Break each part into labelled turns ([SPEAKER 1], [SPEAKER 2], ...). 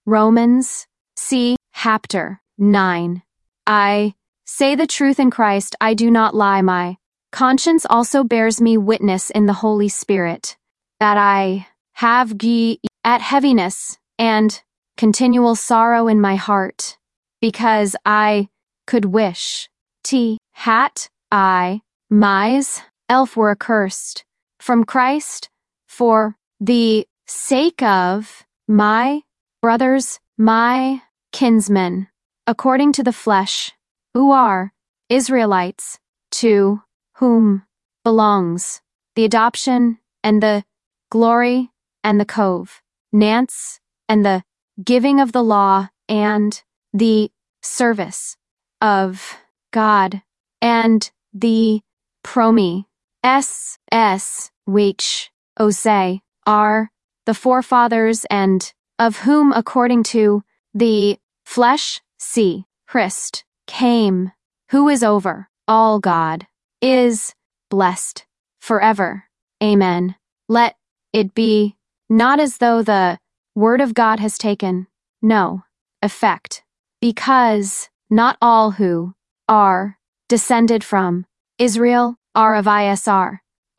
[SPEAKER 1] Romans, c. Chapter 9. I say the truth in Christ, I do not lie. My conscience also bears me witness in the Holy Spirit, that I have at heaviness and continual sorrow in my heart, because I could wish I myself were accursed from Christ for the sake of my brothers, my kinsmen, according to the flesh, who are Israelites, to whom belongs the adoption and the glory and the covenants and the giving of the law and the service of God and the promises which say are the forefathers, and of whom according to the flesh Christ came, who is over all. God is blessed forever. Amen. Let it be not as though the word of God has taken no effect, because not all who are descended from Israel are of Israel,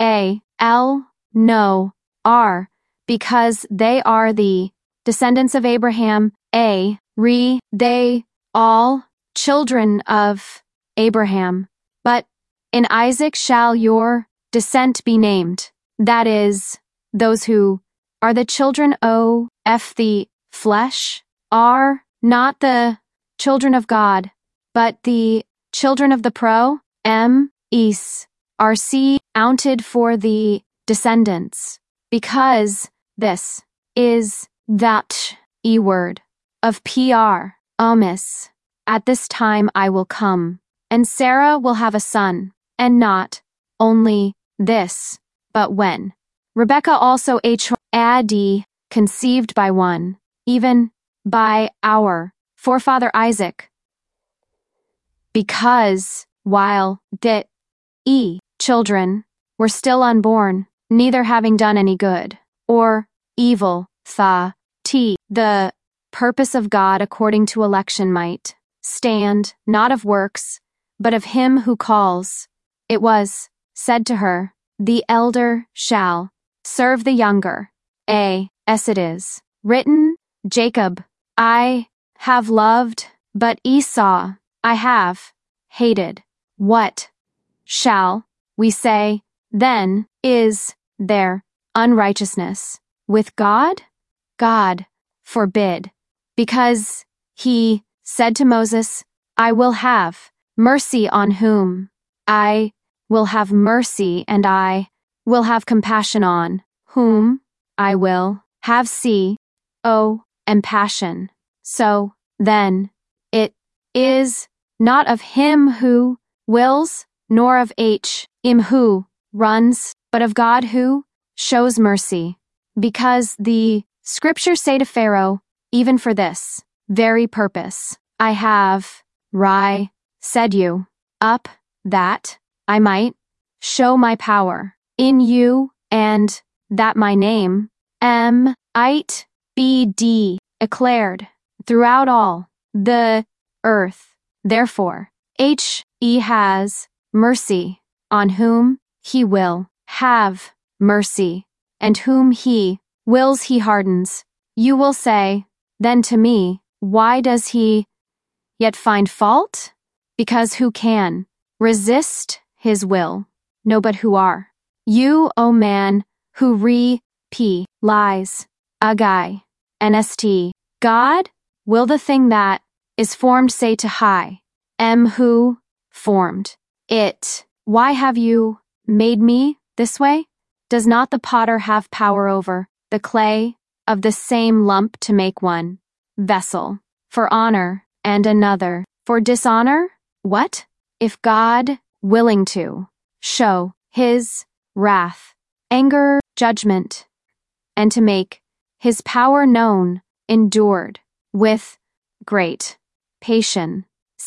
[SPEAKER 1] no, are, because they are the descendants of Abraham, they all children of Abraham. But in Isaac shall your descent be named, that is, those who are the children of the flesh are not the children of God, but the children of the promise are counted for the descendants, because this is that word of promise. At this time I will come, and Sarah will have a son, and not only this, but when Rebekah also had conceived by one, even by our forefather Isaac, because while the children were still unborn, neither having done any good or evil, the purpose of God according to election might stand, not of works, but of him who calls. It was said to her, the elder shall serve the younger. As it is written, Jacob I have loved, but Esau I have hated. What shall we say, then? Is there unrighteousness with God? God forbid. Because he said to Moses, I will have mercy on whom I will have mercy, and I will have compassion on whom I will have and passion. So, then, it is not of him who wills, nor of him who runs, but of God who shows mercy. Because the scriptures say to Pharaoh, even for this very purpose, I have said you up, that I might show my power in you, and that my name might be declared throughout all the earth. Therefore, he has mercy on whom he will have mercy, and whom he wills he hardens. You will say, then to me, why does he yet find fault? Because who can resist his will? No, but who are you, O man, who lies, agai, nst, God? Will the thing that is formed say to high, who formed it? Why have you made me this way? Does not the potter have power over the clay of the same lump to make one vessel for honor and another for dishonor? What? If God, willing to show his wrath, anger, judgment, and to make his power known, endured with great patience,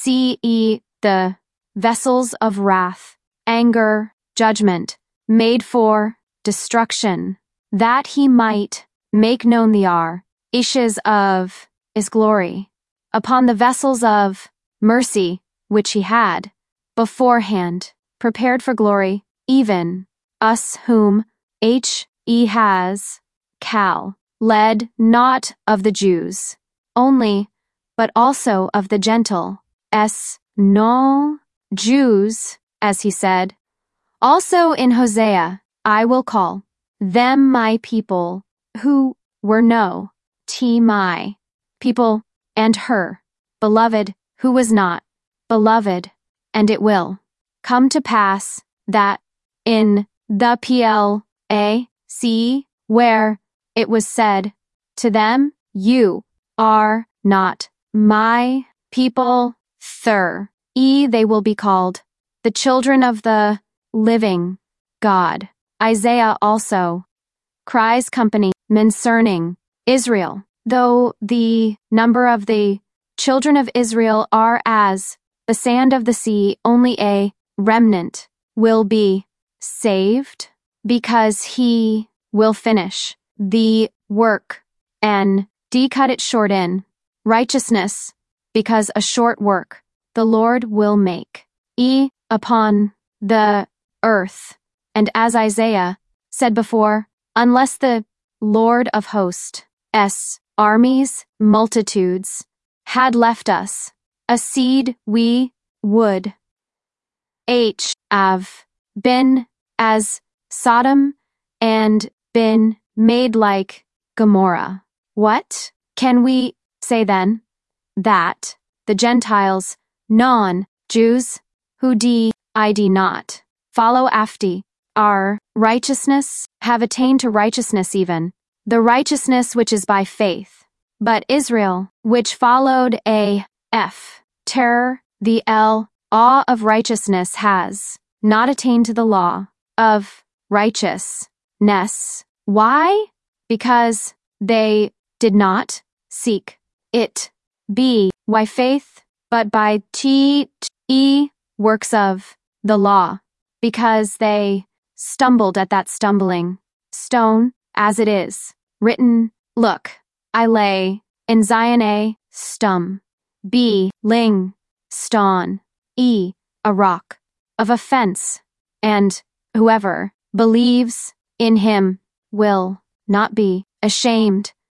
[SPEAKER 1] the vessels of wrath, anger, judgment, made for destruction, that he might make known the issues of is glory, upon the vessels of mercy which he had beforehand prepared for glory, even us whom he has led not of the Jews only, but also of the Gentile, no Jews, as he said. Also in Hosea, I will call them my people, who were my people, and her beloved, who was not beloved. And it will come to pass that in the place where it was said to them, you are not my people, they will be called the children of the living God. Isaiah also cries company concerning Israel, though the number of the children of Israel are as the sand of the sea, only a remnant will be saved, because he will finish the work and cut it short in righteousness, because a short work the Lord will make upon the earth. And as Isaiah said before, unless the Lord of hosts' armies, multitudes, had left us a seed, we would have been as Sodom and been made like Gomorrah. What can we say then? That the Gentiles, non-Jews, who did not follow after our righteousness, have attained to righteousness, even the righteousness which is by faith. But Israel, which followed terror, the awe of righteousness, has not attained to the law of righteousness. Why? Because they did not seek it. Why faith, but by works of the law, because they stumbled at that stumbling stone, as it is written, look, I lay in Zion a stone, a rock of offense, and whoever believes in him will not be ashamed.